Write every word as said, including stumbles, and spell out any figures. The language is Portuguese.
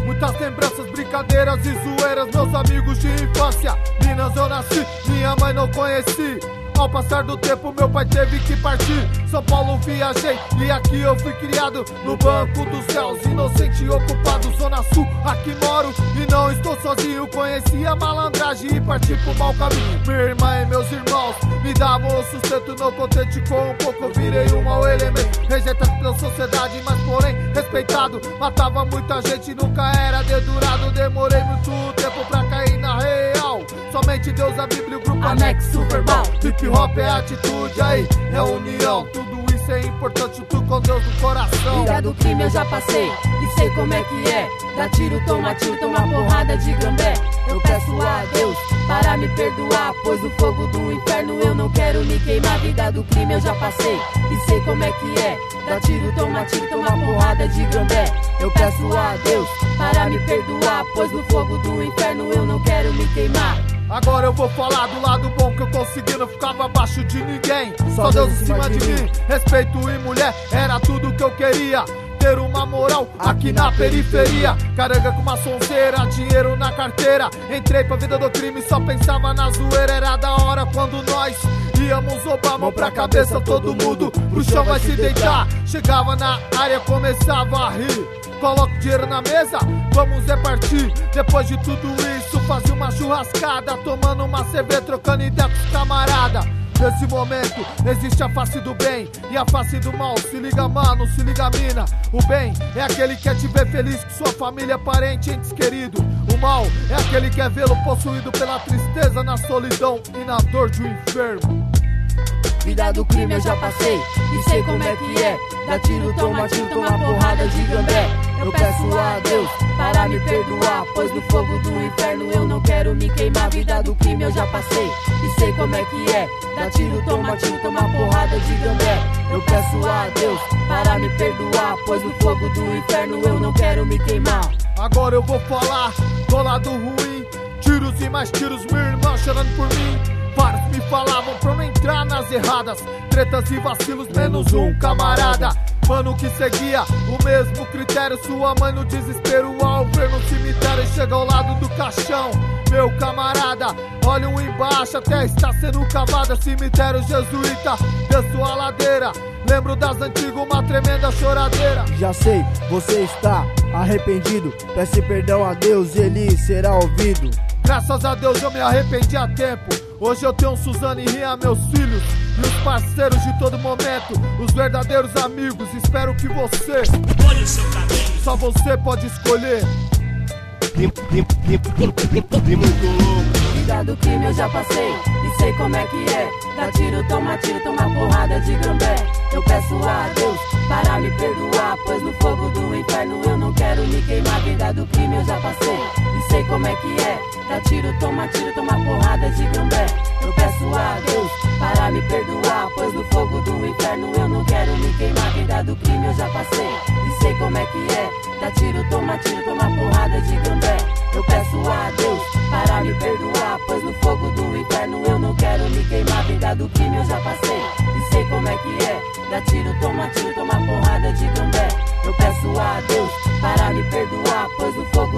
Muitas lembranças, brincadeiras e zoeiras, meus amigos de infância. Minas eu nasci, minha mãe não conheci. Ao passar do tempo meu pai teve que partir. São Paulo viajei e aqui eu fui criado. No banco dos céus, inocente e ocupado. Zona Sul, aqui moro e não estou sozinho. Conheci a malandragem e parti pro mau caminho. Minha irmã e meus irmãos me davam o sustento. Não contente com um pouco, eu virei um mau elemento. Rejeitado pela sociedade, mas porém respeitado. Matava muita gente, nunca era dedurado. Demorei muito tempo pra cair na real. Somente Deus, a Bíblia e o grupo Anexo Verbal. Hip hop é atitude, aí é união. Tudo isso é importante, tu com Deus no coração. Vida do crime eu já passei e sei como é que é. Dá tiro, toma tiro, toma porrada de gambé. Eu peço a Deus para me perdoar, pois o fogo do inferno eu não quero me queimar. Vida do crime eu já passei e sei como é que é. Dá tiro, toma tiro, toma porrada de gambé. Eu peço a Deus para me perdoar, pois no fogo do inferno eu não quero me queimar. Agora eu vou falar do lado bom que eu consegui, não ficava abaixo de ninguém. Só Deus em cima de mim, respeito e mulher, era tudo que eu queria. Ter uma moral aqui na periferia. Caranga com uma sonzeira, dinheiro na carteira. Entrei pra vida do crime, só pensava na zoeira. Era da hora quando nós íamos roubar, mão pra cabeça todo mundo pro chão vai se deitar. Chegava na área, começava a rir. Coloca o dinheiro na mesa, vamos repartir. Depois de tudo isso, fazia uma churrascada, tomando uma cerveja, trocando ideia com os camarada. Nesse momento existe a face do bem e a face do mal. Se liga mano, se liga mina. O bem é aquele que quer te ver feliz com sua família, parente, entes querido. O mal é aquele que quer vê-lo possuído pela tristeza, na solidão e na dor de um enfermo. Vida do crime eu já passei e sei como é que é. Dá tiro, toma tiro, toma porrada de gambé. Eu peço a Deus para me perdoar, pois no fogo do inferno eu não quero me queimar. Vida do crime eu já passei e sei como é que é. Dá tiro, toma tiro, toma porrada de gambé. Eu peço a Deus para me perdoar, pois no fogo do inferno eu não quero me queimar. Agora eu vou falar do lado ruim. Tiros e mais tiros, minha irmã chorando por mim. Vários me falavam pra não entrar nas erradas. Tretas e vacilos, menos um camarada. Mano que seguia o mesmo critério. Sua mãe no desespero ao ver no cemitério. Chega ao lado do caixão, meu camarada, olha um embaixo, até está sendo cavada. Cemitério jesuíta, desço a ladeira. Lembro das antigas, uma tremenda choradeira. Já sei, você está arrependido. Peça perdão a Deus e ele será ouvido. Graças a Deus eu me arrependi a tempo. Hoje eu tenho Suzane e Rian, meus filhos e os parceiros de todo momento, os verdadeiros amigos. Espero que você olhe o seu caminho. Só você pode escolher. Muito louco. Vida do crime eu já passei e sei como é que é. Dá tiro, toma tiro, toma porrada de gambé. Eu peço a Deus para me perdoar, pois no fogo do inferno eu não quero me queimar. Vida do crime eu já passei e sei como é que é. Dá tiro, toma tiro, toma porrada de gambé. Eu peço a Deus para me perdoar, pois no fogo do inferno eu não quero me queimar. Vida do crime eu já passei e sei como é que é. Dá tiro, toma tiro, toma porrada de gambé. Eu peço a Deus para me perdoar, pois no fogo do inferno eu não quero me queimar. Vida do crime eu já passei e sei como é que é. Dá tiro, toma tiro, toma porrada de gambé. Eu peço a Deus para me perdoar, pois no fogo